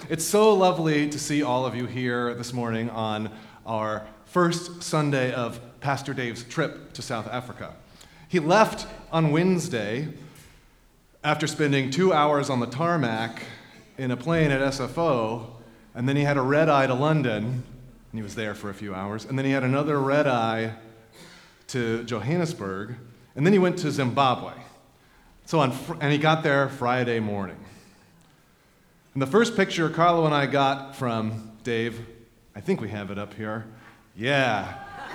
It's so lovely to see all of you here this morning on our first Sunday of Pastor Dave's trip to South Africa. He left on Wednesday after spending 2 hours on the tarmac in a plane at SFO, and then he had a red-eye to London, and he was there for a few hours, and then he had another red-eye to Johannesburg, and then he went to Zimbabwe. And he got there Friday morning. And the first picture Carlo and I got from Dave, I think we have it up here. Yeah.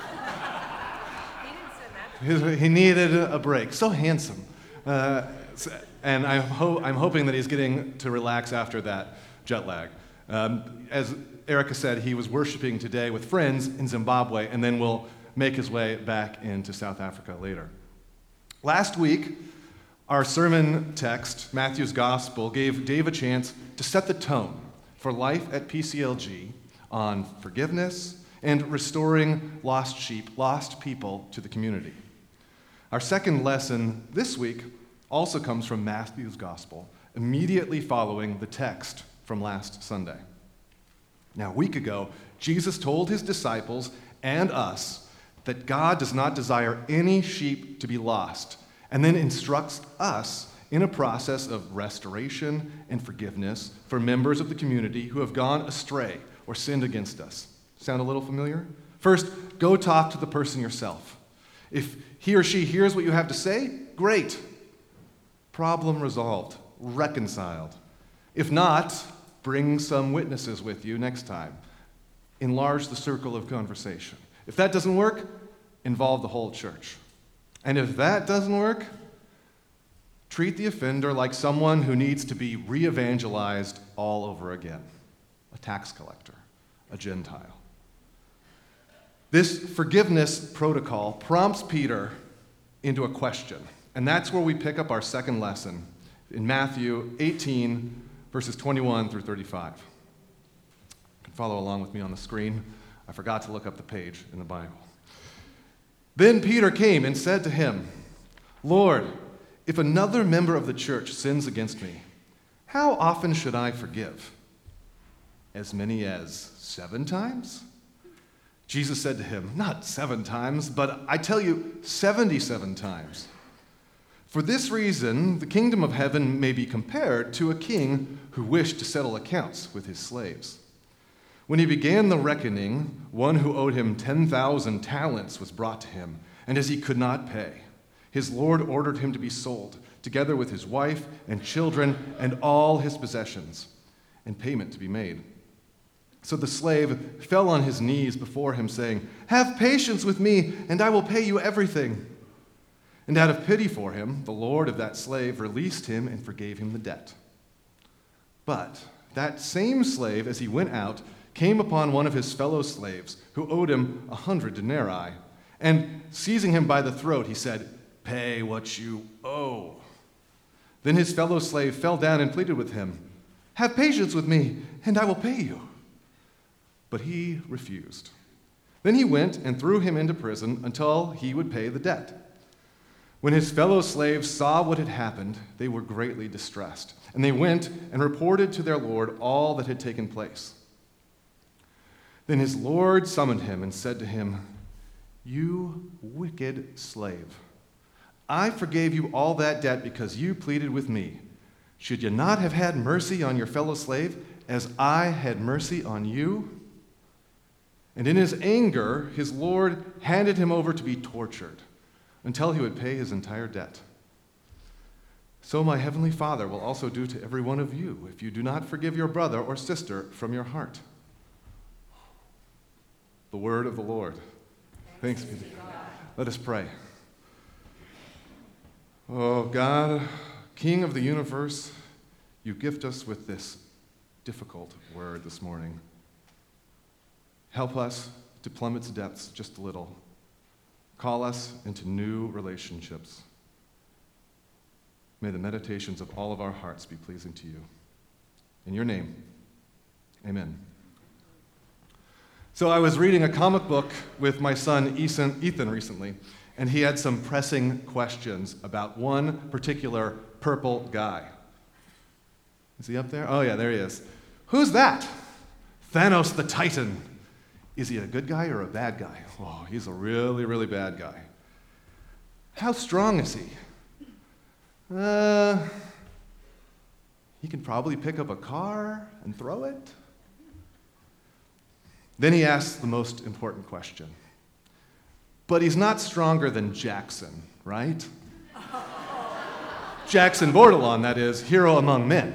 He needed a break. So handsome. And I'm hoping that he's getting to relax after that jet lag. As Erica said, he was worshiping today with friends in Zimbabwe, and then will make his way back into South Africa later. Last week, our sermon text, Matthew's Gospel, gave Dave a chance to set the tone for life at PCLG on forgiveness and restoring lost sheep, lost people to the community. Our second lesson this week also comes from Matthew's Gospel, immediately following the text from last Sunday. Now, a week ago, Jesus told his disciples and us that God does not desire any sheep to be lost, and then instructs us in a process of restoration and forgiveness for members of the community who have gone astray or sinned against us. Sound a little familiar? First, go talk to the person yourself. If he or she hears what you have to say, great. Problem resolved, reconciled. If not, bring some witnesses with you next time. Enlarge the circle of conversation. If that doesn't work, involve the whole church. And if that doesn't work, treat the offender like someone who needs to be re-evangelized all over again. A tax collector, a Gentile. This forgiveness protocol prompts Peter into a question. And that's where we pick up our second lesson in Matthew 18, verses 21 through 35. You can follow along with me on the screen. I forgot to look up the page in the Bible. Then Peter came and said to him, "Lord, if another member of the church sins against me, how often should I forgive? As many as 7 times?" Jesus said to him, "Not 7 times, but I tell you 77 times. For this reason, the kingdom of heaven may be compared to a king who wished to settle accounts with his slaves. When he began the reckoning, one who owed him 10,000 talents was brought to him, and as he could not pay, his lord ordered him to be sold, together with his wife and children and all his possessions, and payment to be made. So the slave fell on his knees before him, saying, 'Have patience with me, and I will pay you everything.' And out of pity for him, the lord of that slave released him and forgave him the debt. But that same slave, as he went out, came upon one of his fellow slaves who owed him 100 denarii, and seizing him by the throat, he said, 'Pay what you owe.' Then his fellow slave fell down and pleaded with him, 'Have patience with me, and I will pay you.' But he refused. Then he went and threw him into prison until he would pay the debt. When his fellow slaves saw what had happened, they were greatly distressed, and they went and reported to their lord all that had taken place. Then his lord summoned him and said to him, 'You wicked slave, I forgave you all that debt because you pleaded with me. Should you not have had mercy on your fellow slave as I had mercy on you?' And in his anger, his lord handed him over to be tortured until he would pay his entire debt. So my heavenly Father will also do to every one of you if you do not forgive your brother or sister from your heart." The word of the Lord. Thanks be to God. Let us pray. Oh God, King of the universe, you gift us with this difficult word this morning. Help us to plumb its depths just a little. Call us into new relationships. May the meditations of all of our hearts be pleasing to you. In your name, amen. So I was reading a comic book with my son Ethan recently, and he had some pressing questions about one particular purple guy. Is he up there? Oh yeah, there he is. Who's that? Thanos the Titan. Is he a good guy or a bad guy? Oh, he's a really, really bad guy. How strong is he? He can probably pick up a car and throw it. Then he asks the most important question. But he's not stronger than Jackson, right? Jackson Bordelon, that is, hero among men.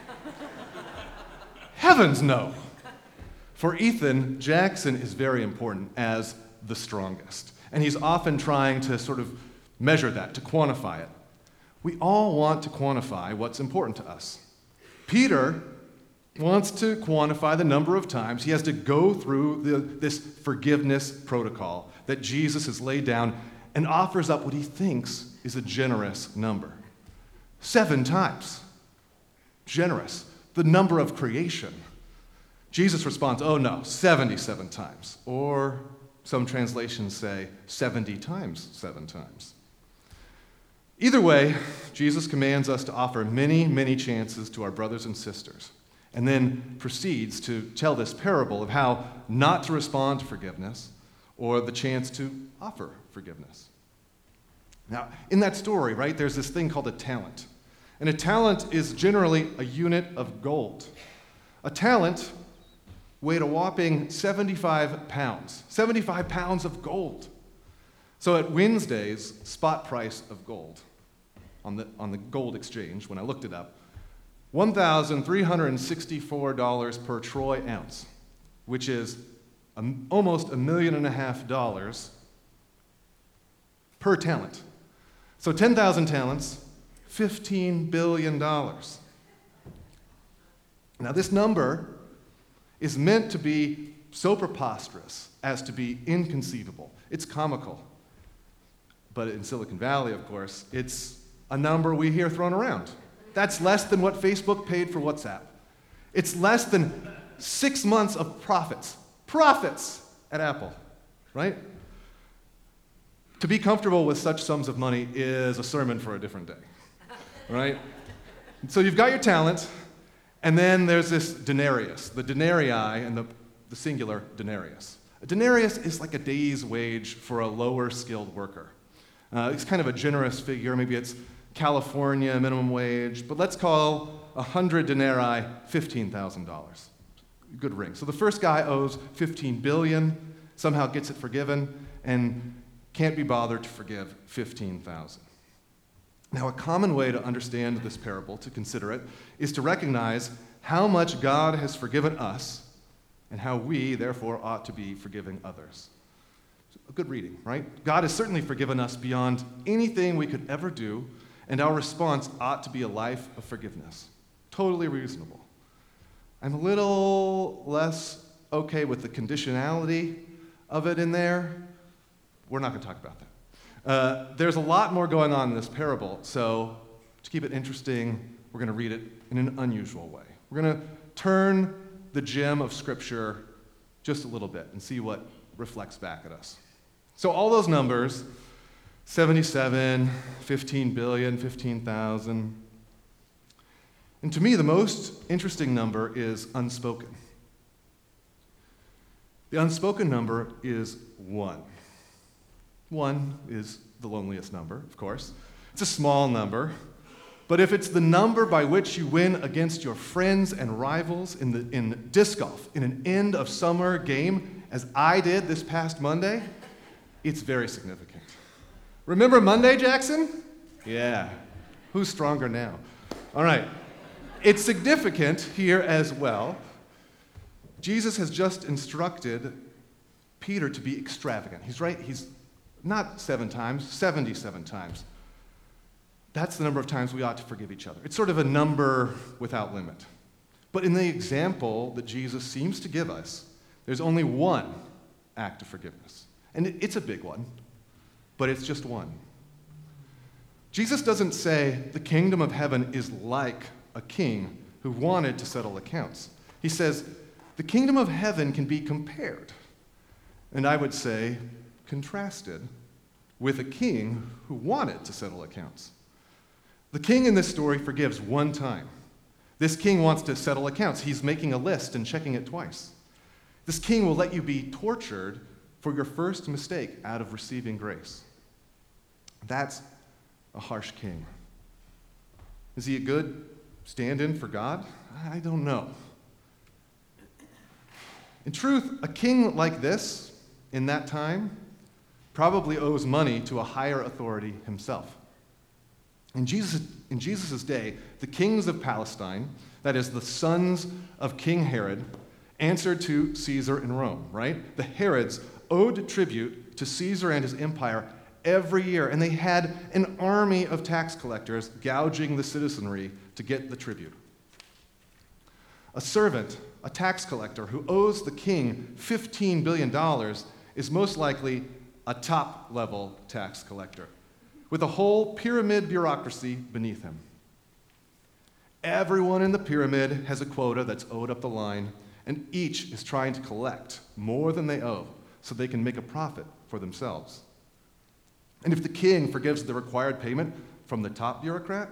Heavens no. For Ethan, Jackson is very important as the strongest. And he's often trying to sort of measure that, to quantify it. We all want to quantify what's important to us. Peter wants to quantify the number of times he has to go through this forgiveness protocol that Jesus has laid down and offers up what he thinks is a generous number. 7 times. Generous. The number of creation. Jesus responds, oh no, 77 times. Or some translations say 70 times 7 times. Either way, Jesus commands us to offer many, many chances to our brothers and sisters, and then proceeds to tell this parable of how not to respond to forgiveness or the chance to offer forgiveness. Now, in that story, right, there's this thing called a talent. And a talent is generally a unit of gold. A talent weighed a whopping 75 pounds. 75 pounds of gold. So at Wednesday's spot price of gold, on the gold exchange, when I looked it up, $1,364 per troy ounce, which is almost $1.5 million per talent. So 10,000 talents, $15 billion. Now this number is meant to be so preposterous as to be inconceivable. It's comical. But in Silicon Valley, of course, it's a number we hear thrown around. That's less than what Facebook paid for WhatsApp. It's less than 6 months of profits at Apple, right? To be comfortable with such sums of money is a sermon for a different day, right? So you've got your talent, and then there's this denarius, the denarii and the singular denarius. A denarius is like a day's wage for a lower skilled worker. It's kind of a generous figure. Maybe it's California minimum wage, but let's call 100 denarii $15,000. Good ring. So the first guy owes $15 billion, somehow gets it forgiven, and can't be bothered to forgive $15,000. Now, a common way to understand this parable, to consider it, is to recognize how much God has forgiven us and how we, therefore, ought to be forgiving others. A good reading, right? God has certainly forgiven us beyond anything we could ever do, and our response ought to be a life of forgiveness. Totally reasonable. I'm a little less okay with the conditionality of it in there. We're not going to talk about that. There's a lot more going on in this parable, so to keep it interesting, we're going to read it in an unusual way. We're going to turn the gem of Scripture just a little bit and see what reflects back at us. So all those numbers, 77, 15 billion, 15,000. And to me, the most interesting number is unspoken. The unspoken number is 1. 1 is the loneliest number, of course. It's a small number. But if it's the number by which you win against your friends and rivals in disc golf, in an end of summer game, as I did this past Monday, it's very significant. Remember Monday, Jackson? Yeah. Who's stronger now? All right. It's significant here as well. Jesus has just instructed Peter to be extravagant. He's right. He's not 7 times, 77 times. That's the number of times we ought to forgive each other. It's sort of a number without limit. But in the example that Jesus seems to give us, there's only one act of forgiveness. And it's a big one, but it's just one. Jesus doesn't say the kingdom of heaven is like a king who wanted to settle accounts. He says the kingdom of heaven can be compared, and I would say contrasted, with a king who wanted to settle accounts. The king in this story forgives 1 time. This king wants to settle accounts. He's making a list and checking it twice. This king will let you be tortured for your first mistake out of receiving grace. That's a harsh king. Is he a good stand-in for God? I don't know. In truth, a king like this, in that time, probably owes money to a higher authority himself. In Jesus' day, the kings of Palestine, that is, the sons of King Herod, answered to Caesar in Rome, right? The Herods owed tribute to Caesar and his empire every year, and they had an army of tax collectors gouging the citizenry to get the tribute. A servant, a tax collector, who owes the king $15 billion is most likely a top-level tax collector, with a whole pyramid bureaucracy beneath him. Everyone in the pyramid has a quota that's owed up the line, and each is trying to collect more than they owe so they can make a profit for themselves. And if the king forgives the required payment from the top bureaucrat,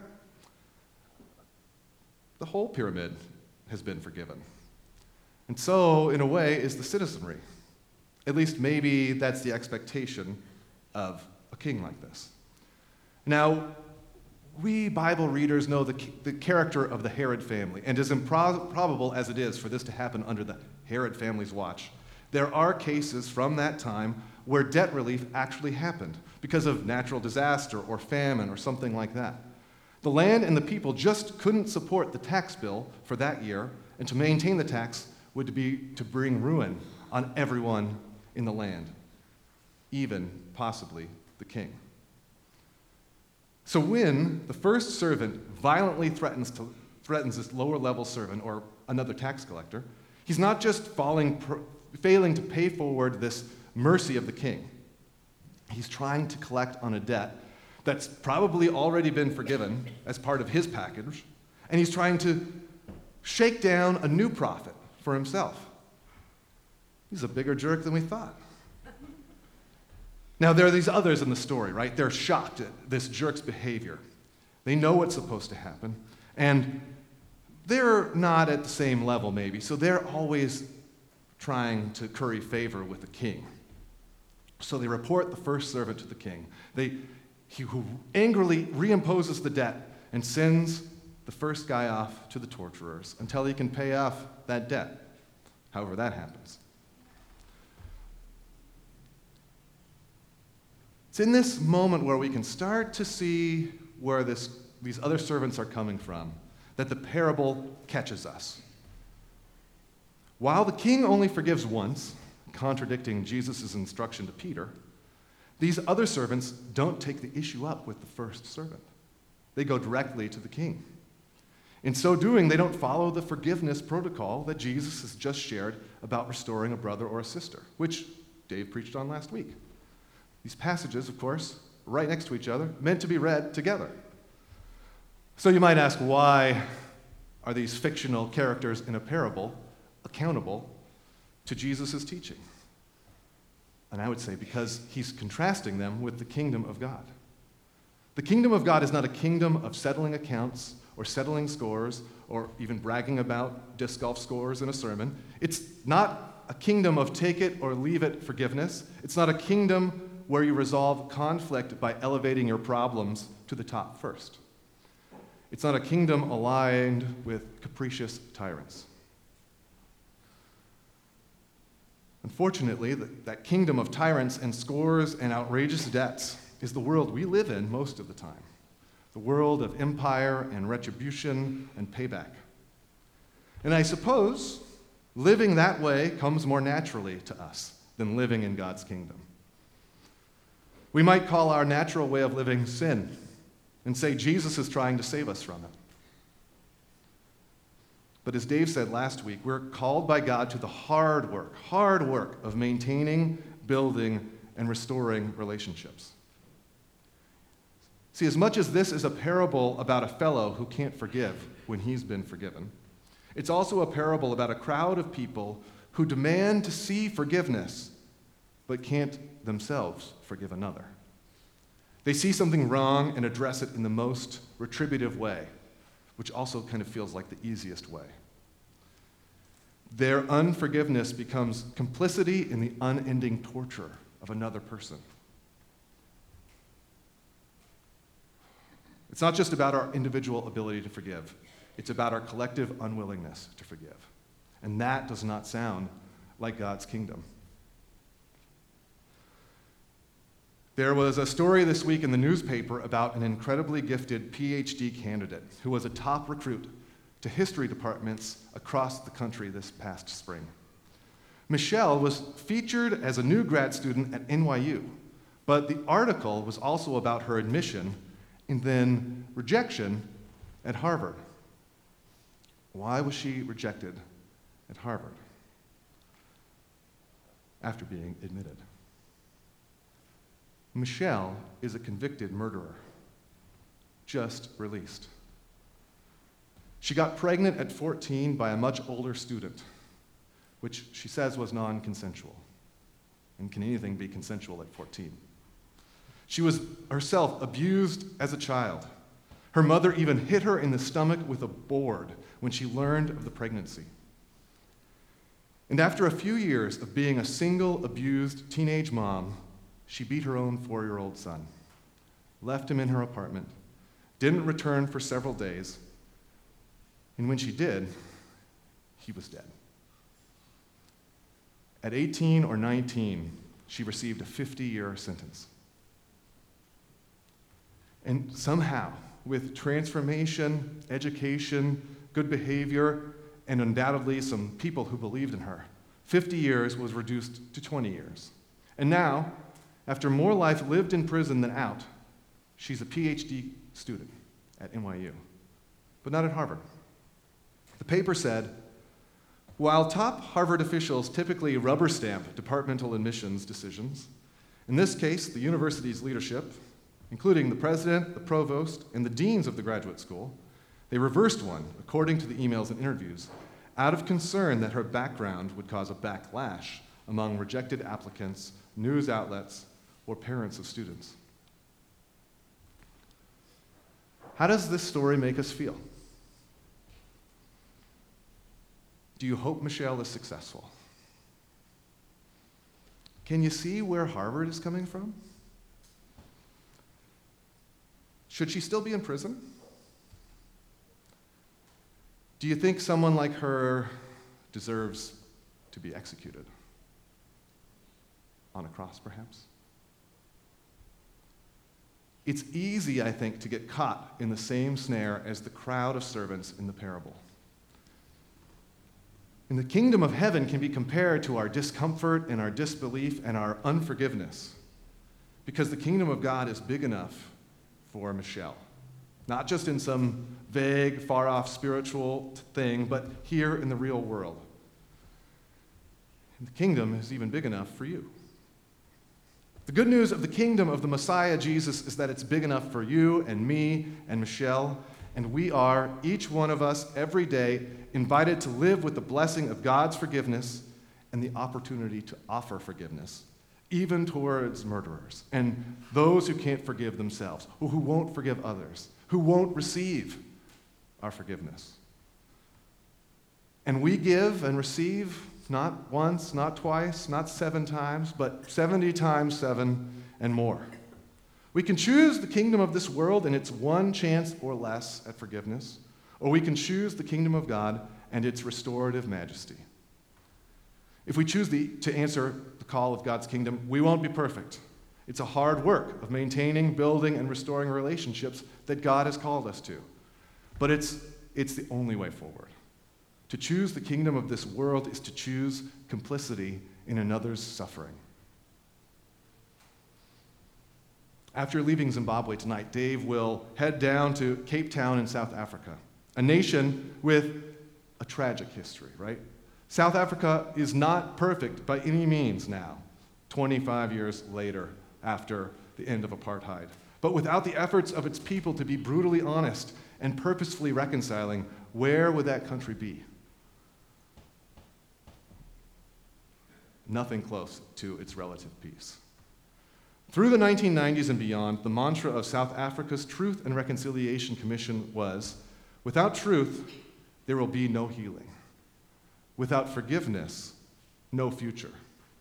the whole pyramid has been forgiven. And so, in a way, is the citizenry. At least maybe that's the expectation of a king like this. Now, we Bible readers know the character of the Herod family, and as improbable as it is for this to happen under the Herod family's watch, there are cases from that time where debt relief actually happened because of natural disaster or famine or something like that. The land and the people just couldn't support the tax bill for that year, and to maintain the tax would be to bring ruin on everyone in the land, even possibly the king. So when the first servant violently threatens this lower-level servant or another tax collector, he's not just failing to pay forward this mercy of the king. He's trying to collect on a debt that's probably already been forgiven as part of his package, and he's trying to shake down a new profit for himself. He's a bigger jerk than we thought. Now, there are these others in the story, right? They're shocked at this jerk's behavior. They know what's supposed to happen, and they're not at the same level, maybe, so they're always trying to curry favor with the king. So they report the first servant to the king. He who angrily reimposes the debt and sends the first guy off to the torturers until he can pay off that debt, however that happens. It's in this moment where we can start to see where these other servants are coming from, that the parable catches us. While the king only forgives once, contradicting Jesus' instruction to Peter, these other servants don't take the issue up with the first servant. They go directly to the king. In so doing, they don't follow the forgiveness protocol that Jesus has just shared about restoring a brother or a sister, which Dave preached on last week. These passages, of course, right next to each other, meant to be read together. So you might ask, why are these fictional characters in a parable accountable to Jesus' teaching? And I would say because he's contrasting them with the kingdom of God. The kingdom of God is not a kingdom of settling accounts or settling scores or even bragging about disc golf scores in a sermon. It's not a kingdom of take it or leave it forgiveness. It's not a kingdom where you resolve conflict by elevating your problems to the top first. It's not a kingdom aligned with capricious tyrants. Unfortunately, that kingdom of tyrants and scores and outrageous debts is the world we live in most of the time. The world of empire and retribution and payback. And I suppose living that way comes more naturally to us than living in God's kingdom. We might call our natural way of living sin and say Jesus is trying to save us from it. But as Dave said last week, we're called by God to the hard work of maintaining, building, and restoring relationships. See, as much as this is a parable about a fellow who can't forgive when he's been forgiven, it's also a parable about a crowd of people who demand to see forgiveness but can't themselves forgive another. They see something wrong and address it in the most retributive way, which also kind of feels like the easiest way. Their unforgiveness becomes complicity in the unending torture of another person. It's not just about our individual ability to forgive. It's about our collective unwillingness to forgive. And that does not sound like God's kingdom. There was a story this week in the newspaper about an incredibly gifted PhD candidate who was a top recruit to history departments across the country this past spring. Michelle was featured as a new grad student at NYU, but the article was also about her admission and then rejection at Harvard. Why was she rejected at Harvard after being admitted? Michelle is a convicted murderer, just released. She got pregnant at 14 by a much older student, which she says was non-consensual. And can anything be consensual at 14? She was herself abused as a child. Her mother even hit her in the stomach with a board when she learned of the pregnancy. And after a few years of being a single, abused teenage mom, she beat her own 4-year-old son, left him in her apartment, didn't return for several days, and when she did, he was dead. At 18 or 19, she received a 50-year sentence. And somehow, with transformation, education, good behavior, and undoubtedly some people who believed in her, 50 years was reduced to 20 years. And now, after more life lived in prison than out, she's a PhD student at NYU, but not at Harvard. The paper said, while top Harvard officials typically rubber stamp departmental admissions decisions, in this case, the university's leadership, including the president, the provost, and the deans of the graduate school, they reversed one, according to the emails and interviews, out of concern that her background would cause a backlash among rejected applicants, news outlets, or parents of students. How does this story make us feel? Do you hope Michelle is successful? Can you see where Harvard is coming from? Should she still be in prison? Do you think someone like her deserves to be executed? On a cross, perhaps? It's easy, I think, to get caught in the same snare as the crowd of servants in the parable. And the kingdom of heaven can be compared to our discomfort and our disbelief and our unforgiveness, because the kingdom of God is big enough for Michelle. Not just in some vague, far-off spiritual thing, but here in the real world. And the kingdom is even big enough for you. The good news of the kingdom of the Messiah, Jesus, is that it's big enough for you and me and Michelle, and we are, each one of us, every day, invited to live with the blessing of God's forgiveness and the opportunity to offer forgiveness, even towards murderers and those who can't forgive themselves, or who won't forgive others, who won't receive our forgiveness. And we give and receive not once, not twice, not 7 times, but 70 times 7 and more. We can choose the kingdom of this world and its one chance or less at forgiveness, or we can choose the kingdom of God and its restorative majesty. If we choose to answer the call of God's kingdom, we won't be perfect. It's a hard work of maintaining, building, and restoring relationships that God has called us to. But it's the only way forward. To choose the kingdom of this world is to choose complicity in another's suffering. After leaving Zimbabwe tonight, Dave will head down to Cape Town in South Africa, a nation with a tragic history, right? South Africa is not perfect by any means now, 25 years later after the end of apartheid. But without the efforts of its people to be brutally honest and purposefully reconciling, where would that country be? Nothing close to its relative peace. Through the 1990s and beyond, the mantra of South Africa's Truth and Reconciliation Commission was, Without truth, there will be no healing. Without forgiveness, no future.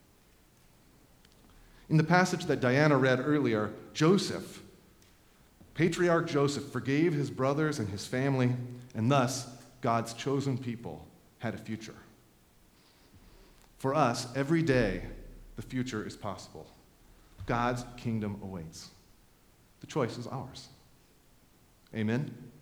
In the passage that Diana read earlier, Joseph, Patriarch Joseph, forgave his brothers and his family, and thus God's chosen people had a future. For us, every day, the future is possible. God's kingdom awaits. The choice is ours. Amen?